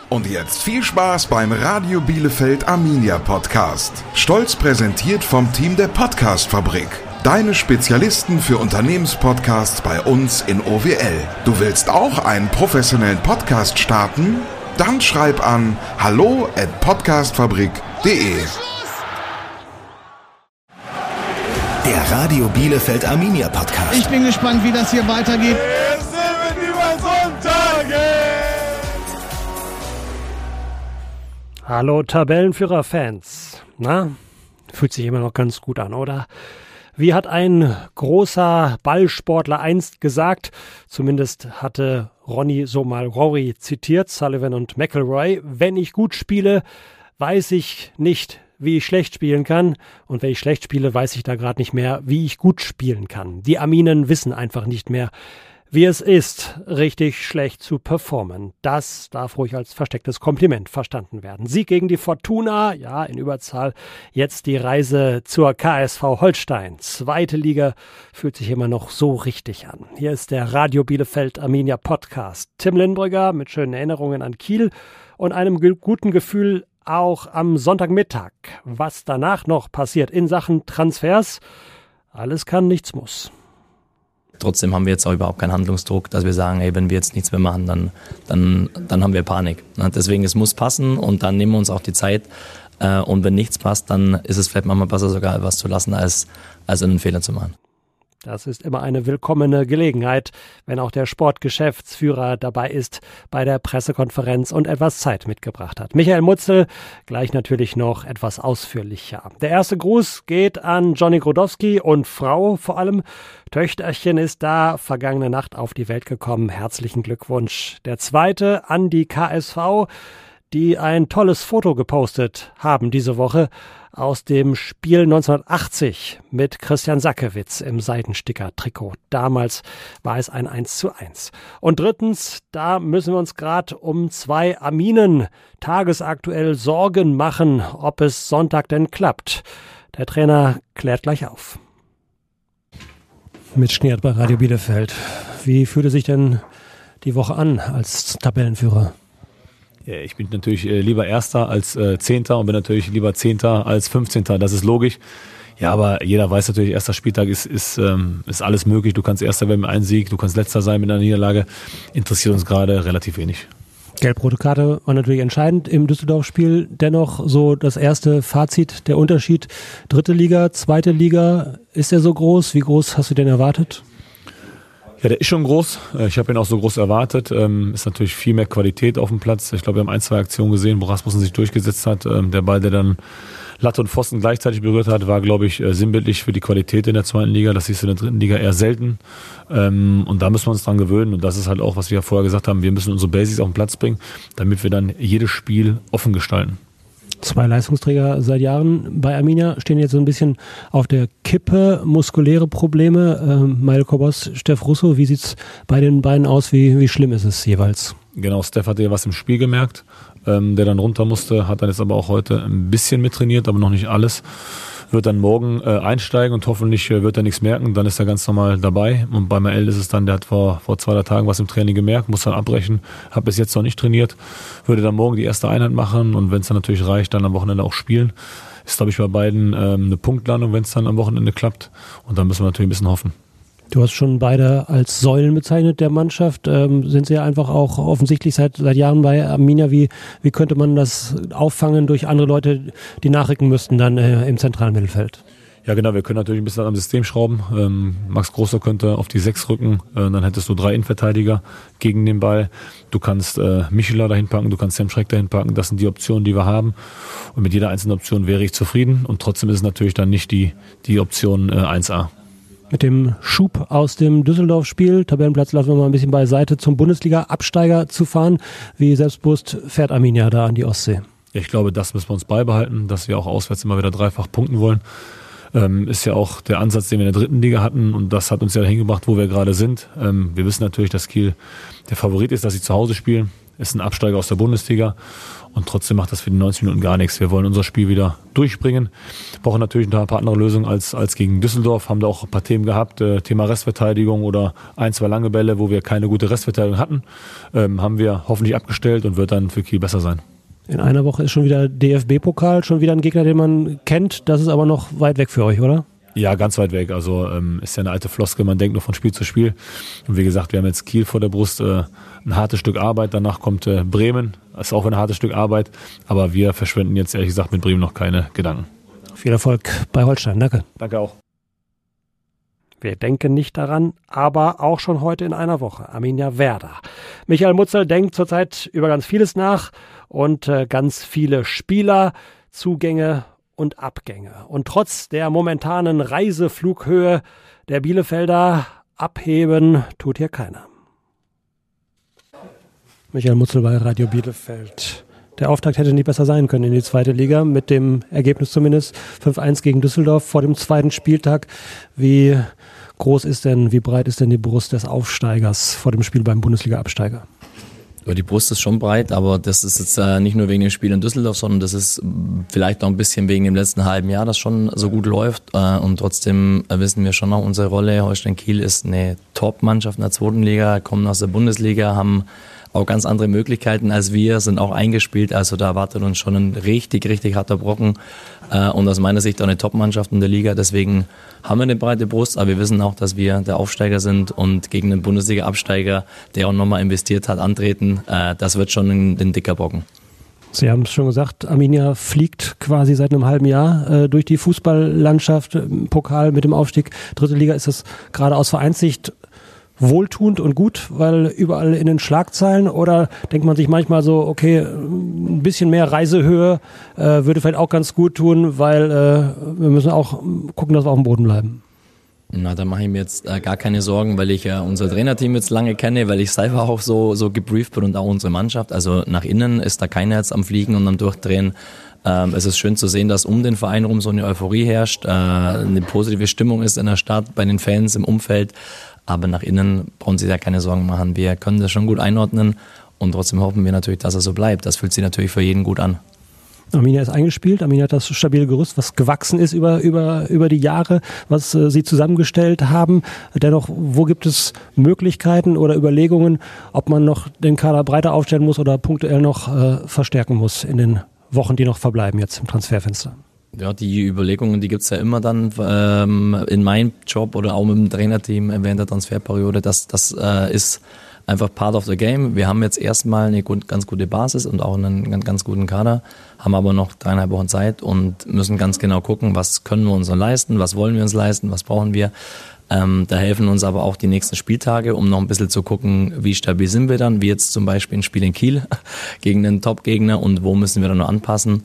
Und jetzt viel Spaß beim Radio Bielefeld Arminia Podcast. Stolz präsentiert vom Team der Podcast-Fabrik. Deine Spezialisten für Unternehmenspodcasts bei uns in OWL. Du willst auch einen professionellen Podcast starten? Dann schreib an hallo@podcastfabrik.de. Der Radio Bielefeld Arminia Podcast. Ich bin gespannt, wie das hier weitergeht. Es sind über Sonntage. Hallo Tabellenführer-Fans. Na, fühlt sich immer noch ganz gut an, oder? Wie hat ein großer Ballsportler einst gesagt, zumindest hatte Ronny so mal Rory zitiert, Sullivan und McIlroy: Wenn ich gut spiele, weiß ich nicht, wie ich schlecht spielen kann. Und wenn ich schlecht spiele, weiß ich da gerade nicht mehr, wie ich gut spielen kann. Die Arminen wissen einfach nicht mehr, wie es ist, richtig schlecht zu performen. Das darf ruhig als verstecktes Kompliment verstanden werden. Sieg gegen die Fortuna, ja, in Überzahl. Jetzt die Reise zur KSV Holstein. Zweite Liga fühlt sich immer noch so richtig an. Hier ist der Radio Bielefeld Arminia Podcast. Tim Lindbrügger mit schönen Erinnerungen an Kiel und einem guten Gefühl auch am Sonntagmittag. Was danach noch passiert in Sachen Transfers, alles kann, nichts muss. Trotzdem haben wir jetzt auch überhaupt keinen Handlungsdruck, dass wir sagen, hey, wenn wir jetzt nichts mehr machen, dann haben wir Panik. Deswegen, es muss passen und dann nehmen wir uns auch die Zeit. Und wenn nichts passt, dann ist es vielleicht manchmal besser, sogar etwas zu lassen, als einen Fehler zu machen. Das ist immer eine willkommene Gelegenheit, wenn auch der Sportgeschäftsführer dabei ist bei der Pressekonferenz und etwas Zeit mitgebracht hat. Michael Mutzel gleich natürlich noch etwas ausführlicher. Der erste Gruß geht an Johnny Grodowski und Frau vor allem. Töchterchen ist da, vergangene Nacht auf die Welt gekommen. Herzlichen Glückwunsch. Der zweite an die KSV, die ein tolles Foto gepostet haben diese Woche aus dem Spiel 1980 mit Christian Sackewitz im Seidensticker-Trikot. Damals war es ein 1:1. Und drittens, da müssen wir uns gerade um zwei Arminen tagesaktuell Sorgen machen, ob es Sonntag denn klappt. Der Trainer klärt gleich auf. Mit Schneert bei Radio Bielefeld. Wie fühlte sich denn die Woche an als Tabellenführer? Ich bin natürlich lieber Erster als Zehnter und bin natürlich lieber Zehnter als 15. Das ist logisch. Ja, aber jeder weiß natürlich, erster Spieltag ist alles möglich. Du kannst Erster werden mit einem Sieg, du kannst Letzter sein mit einer Niederlage. Interessiert uns gerade relativ wenig. Gelb-rote Karte war natürlich entscheidend im Düsseldorf-Spiel. Dennoch so das erste Fazit, der Unterschied. Dritte Liga, zweite Liga, ist der so groß? Wie groß hast du denn erwartet? Ja, der ist schon groß. Ich habe ihn auch so groß erwartet. Ist natürlich viel mehr Qualität auf dem Platz. Ich glaube, wir haben 1, 2 Aktionen gesehen, wo Rasmussen sich durchgesetzt hat. Der Ball, der dann Latte und Pfosten gleichzeitig berührt hat, war, glaube ich, sinnbildlich für die Qualität in der zweiten Liga. Das siehst du in der dritten Liga eher selten. Und da müssen wir uns dran gewöhnen. Und das ist halt auch, was wir ja vorher gesagt haben. Wir müssen unsere Basics auf den Platz bringen, damit wir dann jedes Spiel offen gestalten. Zwei Leistungsträger seit Jahren bei Arminia stehen jetzt so ein bisschen auf der Kippe, muskuläre Probleme. Mael Kobos, Steff Russo, wie sieht's bei den beiden aus? Wie schlimm ist es jeweils? Genau, Steff hatte ja was im Spiel gemerkt, der dann runter musste, hat dann jetzt aber auch heute ein bisschen mittrainiert, aber noch nicht alles. Wird dann morgen einsteigen und hoffentlich wird er nichts merken, dann ist er ganz normal dabei. Und bei Mael ist es dann, der hat vor 2, 3 Tagen was im Training gemerkt, muss dann abbrechen, hat bis jetzt noch nicht trainiert, würde dann morgen die erste Einheit machen und wenn es dann natürlich reicht, dann am Wochenende auch spielen. Ist, glaube ich, bei beiden eine Punktlandung, wenn es dann am Wochenende klappt und dann müssen wir natürlich ein bisschen hoffen. Du hast schon beide als Säulen bezeichnet der Mannschaft. Sind sie ja einfach auch offensichtlich seit Jahren bei Arminia. Wie könnte man das auffangen durch andere Leute, die nachrücken müssten dann im zentralen Mittelfeld? Ja genau, wir können natürlich ein bisschen am System schrauben. Max Großer könnte auf die 6 rücken, dann hättest du 3 Innenverteidiger gegen den Ball. Du kannst Michela dahin packen, du kannst Sam Schreck dahin packen. Das sind die Optionen, die wir haben. Und mit jeder einzelnen Option wäre ich zufrieden. Und trotzdem ist es natürlich dann nicht die Option 1A. Mit dem Schub aus dem Düsseldorf-Spiel, Tabellenplatz lassen wir mal ein bisschen beiseite, zum Bundesliga-Absteiger zu fahren. Wie selbstbewusst fährt Arminia da an die Ostsee? Ja, ich glaube, das müssen wir uns beibehalten, dass wir auch auswärts immer wieder dreifach punkten wollen. Ist ja auch der Ansatz, den wir in der dritten Liga hatten und das hat uns ja dahin gebracht, wo wir gerade sind. Wir wissen natürlich, dass Kiel der Favorit ist, dass sie zu Hause spielen. ist ein Absteiger aus der Bundesliga und trotzdem macht das für die 90 Minuten gar nichts. Wir wollen unser Spiel wieder durchbringen. Brauchen natürlich ein paar andere Lösungen als gegen Düsseldorf. Haben da auch ein paar Themen gehabt, Thema Restverteidigung oder 1-2 lange Bälle, wo wir keine gute Restverteidigung hatten. Haben wir hoffentlich abgestellt und wird dann für Kiel besser sein. In einer Woche ist schon wieder DFB-Pokal, schon wieder ein Gegner, den man kennt. Das ist aber noch weit weg für euch, oder? Ja, ganz weit weg. Also ist ja eine alte Floskel, man denkt nur von Spiel zu Spiel. Und wie gesagt, wir haben jetzt Kiel vor der Brust, ein hartes Stück Arbeit. Danach kommt Bremen, ist auch ein hartes Stück Arbeit. Aber wir verschwenden jetzt ehrlich gesagt mit Bremen noch keine Gedanken. Viel Erfolg bei Holstein, danke. Danke auch. Wir denken nicht daran, aber auch schon heute in einer Woche. Arminia Werder. Michael Mutzel denkt zurzeit über ganz vieles nach und ganz viele Spieler, Zugänge und Abgänge. Und trotz der momentanen Reiseflughöhe der Bielefelder abheben tut hier keiner. Michael Mutzel bei Radio Bielefeld. Der Auftakt hätte nicht besser sein können in die zweite Liga, mit dem Ergebnis zumindest 5-1 gegen Düsseldorf vor dem zweiten Spieltag. Wie groß ist denn, wie breit ist denn die Brust des Aufsteigers vor dem Spiel beim Bundesliga-Absteiger? Ja, die Brust ist schon breit, aber das ist jetzt nicht nur wegen dem Spiel in Düsseldorf, sondern das ist vielleicht auch ein bisschen wegen dem letzten halben Jahr, das schon so gut läuft. Und trotzdem wissen wir schon noch unsere Rolle. Holstein Kiel ist eine Top-Mannschaft in der zweiten Liga, kommen aus der Bundesliga, haben auch ganz andere Möglichkeiten als wir, sind auch eingespielt. Also da erwartet uns schon ein richtig, richtig harter Brocken. Und aus meiner Sicht auch eine Top-Mannschaft in der Liga. Deswegen haben wir eine breite Brust, aber wir wissen auch, dass wir der Aufsteiger sind und gegen den Bundesliga-Absteiger, der auch nochmal investiert hat, antreten. Das wird schon ein dicker Brocken. Sie haben es schon gesagt, Arminia fliegt quasi seit einem halben Jahr durch die Fußballlandschaft, Pokal mit dem Aufstieg. Dritte Liga, ist das gerade aus Vereinssicht wohltuend und gut, weil überall in den Schlagzeilen, oder denkt man sich manchmal so, okay, ein bisschen mehr Reisehöhe würde vielleicht auch ganz gut tun, weil wir müssen auch gucken, dass wir auf dem Boden bleiben. Na, da mache ich mir jetzt gar keine Sorgen, weil ich unser Trainerteam jetzt lange kenne, weil ich selber auch so gebrieft bin und auch unsere Mannschaft. Also nach innen ist da keiner jetzt am Fliegen und am Durchdrehen. Es ist schön zu sehen, dass um den Verein rum so eine Euphorie herrscht, eine positive Stimmung ist in der Stadt, bei den Fans, im Umfeld. Aber nach innen brauchen Sie da keine Sorgen machen. Wir können das schon gut einordnen und trotzdem hoffen wir natürlich, dass er so bleibt. Das fühlt sich natürlich für jeden gut an. Arminia ist eingespielt, Arminia hat das stabile Gerüst, was gewachsen ist über die Jahre, was Sie zusammengestellt haben. Dennoch, wo gibt es Möglichkeiten oder Überlegungen, ob man noch den Kader breiter aufstellen muss oder punktuell noch verstärken muss in den Wochen, die noch verbleiben jetzt im Transferfenster? Ja, die Überlegungen, die gibt's ja immer dann in meinem Job oder auch mit dem Trainerteam während der Transferperiode. Das ist einfach part of the game. Wir haben jetzt erstmal eine ganz gute Basis und auch einen ganz guten Kader, haben aber noch 3,5 Wochen Zeit und müssen ganz genau gucken, was können wir uns leisten, was wollen wir uns leisten, was brauchen wir. Da helfen uns aber auch die nächsten Spieltage, um noch ein bisschen zu gucken, wie stabil sind wir dann, wie jetzt zum Beispiel ein Spiel in Kiel gegen einen Top-Gegner und wo müssen wir dann noch anpassen.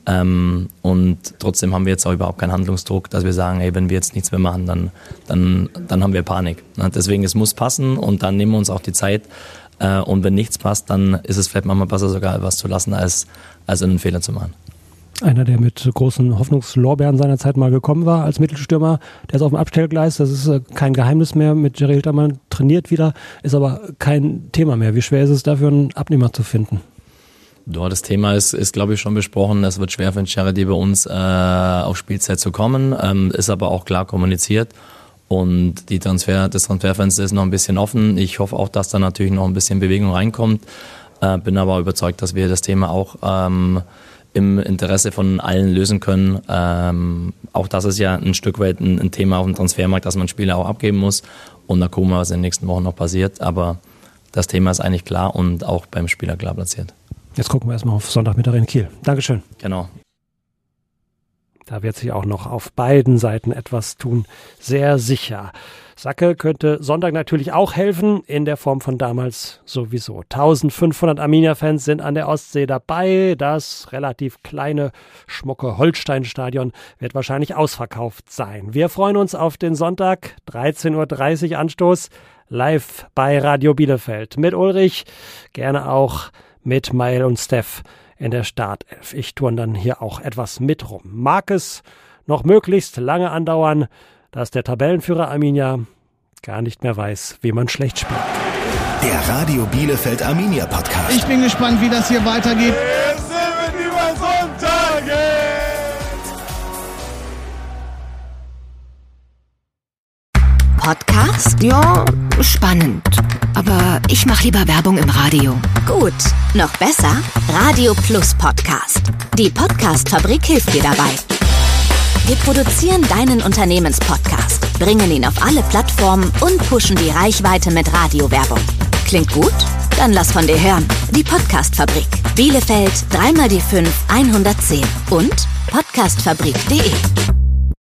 Und trotzdem haben wir jetzt auch überhaupt keinen Handlungsdruck, dass wir sagen, hey, wenn wir jetzt nichts mehr machen, dann haben wir Panik. Deswegen, es muss passen und dann nehmen wir uns auch die Zeit. Und wenn nichts passt, dann ist es vielleicht manchmal besser, sogar was zu lassen, als einen Fehler zu machen. Einer, der mit großen Hoffnungslorbeeren seiner Zeit mal gekommen war als Mittelstürmer, der ist auf dem Abstellgleis, das ist kein Geheimnis mehr, mit Jerry Hiltermann trainiert wieder, ist aber kein Thema mehr. Wie schwer ist es dafür, einen Abnehmer zu finden? Ja, das Thema ist glaube ich, schon besprochen. Es wird schwer für den Charity bei uns auf Spielzeit zu kommen, ist aber auch klar kommuniziert. Und das Transferfenster ist noch ein bisschen offen. Ich hoffe auch, dass da natürlich noch ein bisschen Bewegung reinkommt. Bin aber überzeugt, dass wir das Thema auch im Interesse von allen lösen können. Auch das ist ja ein Stück weit ein Thema auf dem Transfermarkt, dass man Spieler auch abgeben muss. Und da gucken wir, was in den nächsten Wochen noch passiert. Aber das Thema ist eigentlich klar und auch beim Spieler klar platziert. Jetzt gucken wir erstmal auf Sonntagmittag in Kiel. Dankeschön. Genau. Da wird sich auch noch auf beiden Seiten etwas tun. Sehr sicher. Sacke könnte Sonntag natürlich auch helfen, in der Form von damals sowieso. 1500 Arminia-Fans sind an der Ostsee dabei. Das relativ kleine, schmucke Holstein-Stadion wird wahrscheinlich ausverkauft sein. Wir freuen uns auf den Sonntag, 13.30 Uhr Anstoß, live bei Radio Bielefeld. Mit Ulrich, gerne auch mit Mail und Steff in der Startelf. Ich turne dann hier auch etwas mit rum. Mag es noch möglichst lange andauern, dass der Tabellenführer Arminia gar nicht mehr weiß, wie man schlecht spielt. Der Radio Bielefeld Arminia Podcast. Ich bin gespannt, wie das hier weitergeht. Wir sind über Sonntage. Podcast? Ja, spannend. Aber ich mache lieber Werbung im Radio. Gut, noch besser? Radio Plus Podcast. Die Podcast-Fabrik hilft dir dabei. Wir produzieren deinen Unternehmenspodcast, bringen ihn auf alle Plattformen und pushen die Reichweite mit Radiowerbung. Klingt gut? Dann lass von dir hören. Die Podcast-Fabrik. Bielefeld 3x die 5 110 und podcastfabrik.de.